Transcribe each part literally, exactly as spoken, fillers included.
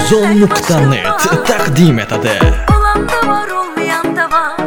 Ozon nokta net təqdim etədi. Olan da var, olmayan da var.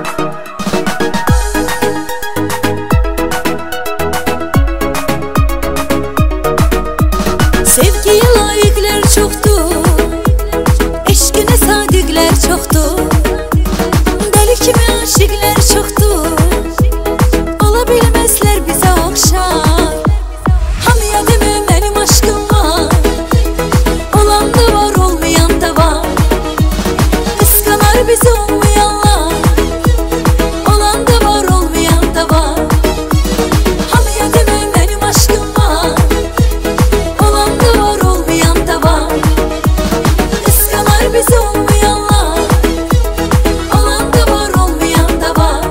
Sevgiye layıklar çoktur, eşkine sadıklar çoktur. Deli kimi aşıklar çoktur, ola bilmezler bize okşar. Hamıya deme benim aşkım var, olan da var, olmayan da var. Kıskanar bizi olmayanlar, olan da var, olmayan da var. Hamıya deme benim aşkım var, olan da var, olmayan da var. Kıskanar bizi olmayanlar, olan da var, olmayan da var.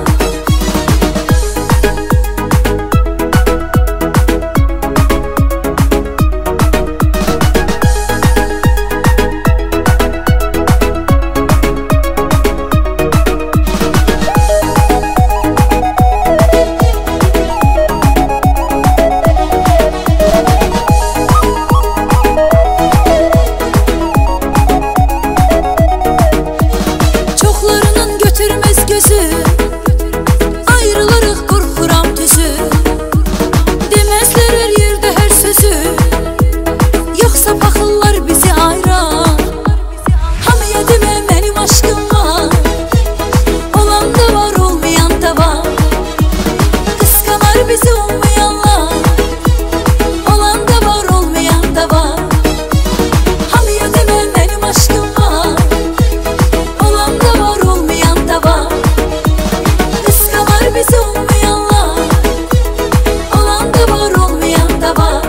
Çoklarının götürmez gözü, ayrılırıq qorxuram düzü. Demezler her yerde her sözü, yoksa baxırlar bizi ayırar. Hamıya demə benim aşkım var, olan da var, olmayan da var. Kıskanar bizi olmayanlar, olan da var, olmayan da var. Hamıya demə benim aşkım var, olan da var, olmayan da var. Kıskanar bizi olmayanlar, olan da var, olmayan da var.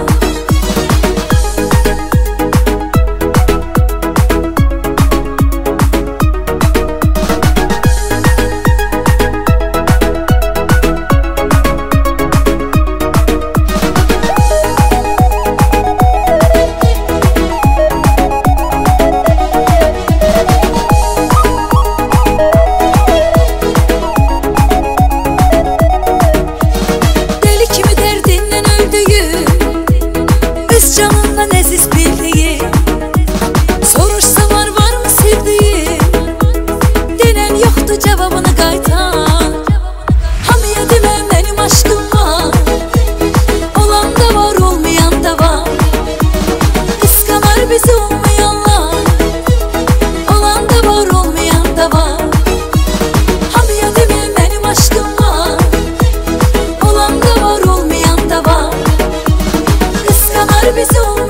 Deli kimi derdinden öldüğü, öz canından əziz bildiği. Soruşsa var var mı sevdiği, denen yoktu cevabını qaytar. Hamıya demə benim aşkım var, olan da var, olmayan da var. Kıskanar bizi olmayanlar, olan da var, olmayan da var. Hamıya demə benim aşkım var, olan da var, olmayan da var. Kıskanar bizi olmayanlar,